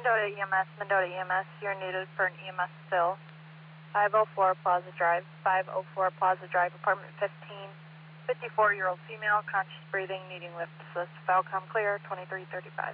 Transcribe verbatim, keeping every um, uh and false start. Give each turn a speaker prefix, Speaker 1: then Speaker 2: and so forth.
Speaker 1: Mendota E M S, Mendota E M S, you're needed for an E M S fill. five oh four Plaza Drive, five oh four Plaza Drive, apartment fifteen, fifty-four-year-old female, conscious breathing, needing lift assist. Falcom clear, twenty-three thirty-five.